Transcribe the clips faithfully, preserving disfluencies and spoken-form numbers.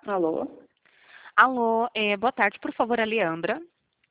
Alô? Alô, é, boa tarde, por favor, a Leandra.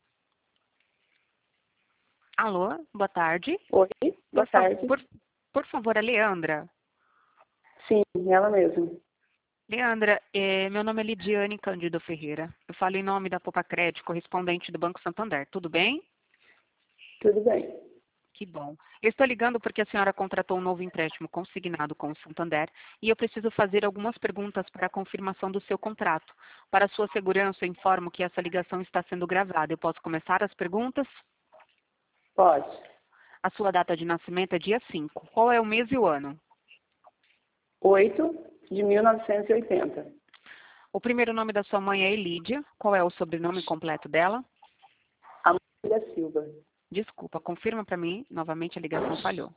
Alô, boa tarde. Oi, boa Por, fa- tarde. por, por favor, a Leandra. Sim, ela mesma. Leandra, é, meu nome é Lidiane Cândido Ferreira. Eu falo em nome da Poupa Crédito, correspondente do Banco Santander. Tudo bem? Tudo bem. Que bom. Eu estou ligando porque a senhora contratou um novo empréstimo consignado com o Santander e eu preciso fazer algumas perguntas para a confirmação do seu contrato. Para sua segurança, eu informo que essa ligação está sendo gravada. Eu posso começar as perguntas? Pode. A sua data de nascimento é dia cinco. Qual é o mês e o ano? oito de mil novecentos e oitenta. O primeiro nome da sua mãe é Elídia. Qual é o sobrenome completo dela? Amorim Silva. Desculpa, confirma para mim. Novamente a ligação falhou.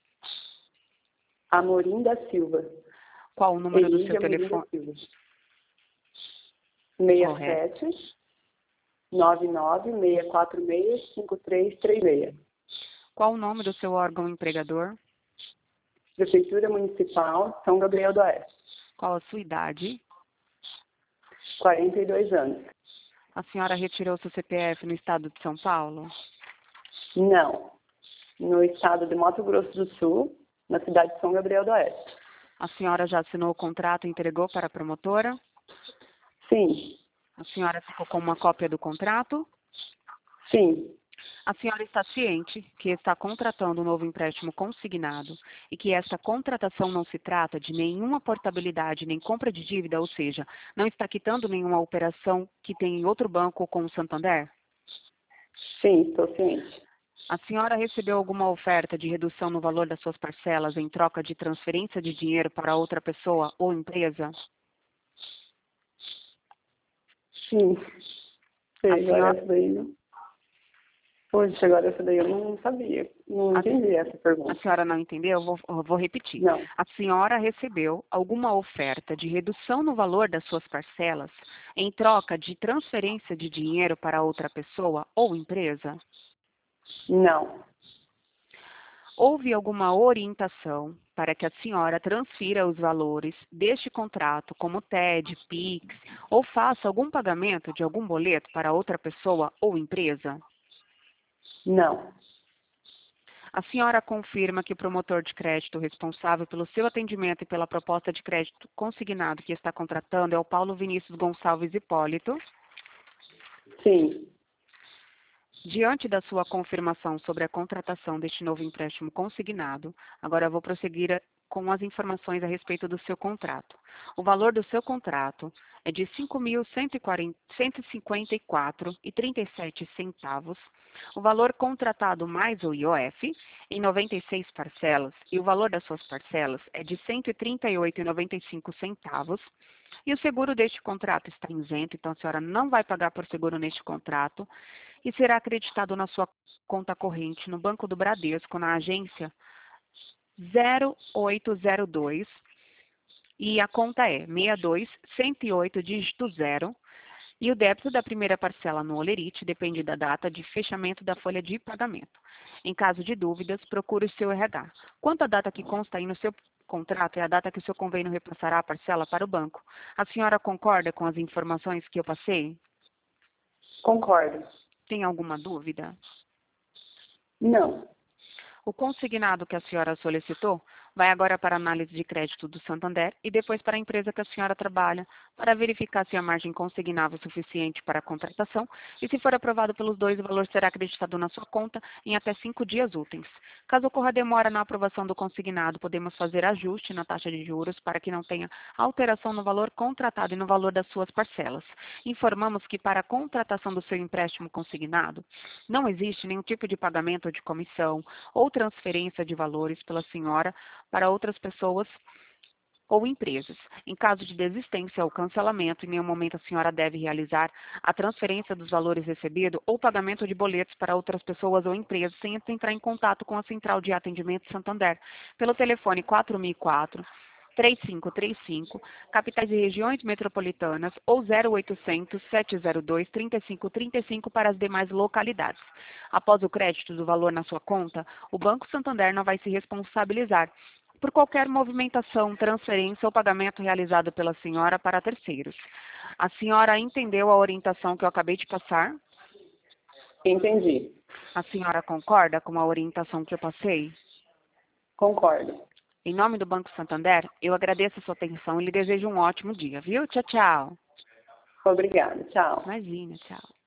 Amorim da Silva. Qual o número do seu Elídia Amorim telefone? da Silva. seis Correto. sete nove nove seis quatro seis cinco três três seis. Qual o nome do seu órgão empregador? Prefeitura Municipal São Gabriel do Oeste. Qual a sua idade? quarenta e dois anos. A senhora retirou seu C P F no estado de São Paulo? Não. No estado de Mato Grosso do Sul, na cidade de São Gabriel do Oeste. A senhora já assinou o contrato e entregou para a promotora? Sim. A senhora ficou com uma cópia do contrato? Sim. A senhora está ciente que está contratando um novo empréstimo consignado e que esta contratação não se trata de nenhuma portabilidade nem compra de dívida, ou seja, não está quitando nenhuma operação que tem em outro banco ou com o Santander? Sim, estou ciente. A senhora recebeu alguma oferta de redução no valor das suas parcelas em troca de transferência de dinheiro para outra pessoa ou empresa? Sim. Sei, A agora senhora, essa daí não. Poxa, agora essa daí eu não sabia. Não a, entendi essa a pergunta. senhora não entendeu? Eu vou, eu vou repetir. Não. A senhora recebeu alguma oferta de redução no valor das suas parcelas em troca de transferência de dinheiro para outra pessoa ou empresa? Não. Houve alguma orientação para que a senhora transfira os valores deste contrato, como T E D, Pix, ou faça algum pagamento de algum boleto para outra pessoa ou empresa? Não. A senhora confirma que o promotor de crédito responsável pelo seu atendimento e pela proposta de crédito consignado que está contratando é o Paulo Vinícius Gonçalves Hipólito? Sim. Diante da sua confirmação sobre a contratação deste novo empréstimo consignado, agora eu vou prosseguir com as informações a respeito do seu contrato. O valor do seu contrato é de cinco mil cento e cinquenta e quatro reais e trinta e sete centavos. O valor contratado mais o I O F em noventa e seis parcelas e o valor das suas parcelas é de cento e trinta e oito reais e noventa e cinco centavos. E o seguro deste contrato está isento, então a senhora não vai pagar por seguro neste contrato e será acreditado na sua conta corrente no Banco do Bradesco, na agência zero oito zero dois, e a conta é seis dois um zero oito, dígito zero, e o débito da primeira parcela no Olerite depende da data de fechamento da folha de pagamento. Em caso de dúvidas, procure o seu R H. Quanto à data que consta aí no seu contrato, é a data que o seu convênio repassará a parcela para o banco. A senhora concorda com as informações que eu passei? Concordo. Tem alguma dúvida? Não. O consignado que a senhora solicitou vai agora para a análise de crédito do Santander e depois para a empresa que a senhora trabalha, para verificar se a margem consignável é suficiente para a contratação e, se for aprovado pelos dois, o valor será acreditado na sua conta em até cinco dias úteis. Caso ocorra demora na aprovação do consignado, podemos fazer ajuste na taxa de juros para que não tenha alteração no valor contratado e no valor das suas parcelas. Informamos que para a contratação do seu empréstimo consignado, não existe nenhum tipo de pagamento de comissão ou transferência de valores pela senhora para outras pessoas ou empresas. Em caso de desistência ou cancelamento, em nenhum momento a senhora deve realizar a transferência dos valores recebidos ou pagamento de boletos para outras pessoas ou empresas sem entrar em contato com a Central de Atendimento Santander pelo telefone quatro mil e quatro, três cinco três cinco, capitais e regiões metropolitanas, ou zero oitocentos, sete zero dois, trinta e cinco trinta e cinco para as demais localidades. Após o crédito do valor na sua conta, o Banco Santander não vai se responsabilizar por qualquer movimentação, transferência ou pagamento realizado pela senhora para terceiros. A senhora entendeu a orientação que eu acabei de passar? Entendi. A senhora concorda com a orientação que eu passei? Concordo. Em nome do Banco Santander, eu agradeço a sua atenção e lhe desejo um ótimo dia, viu? Tchau, tchau. Obrigada. Tchau. Imagina, tchau.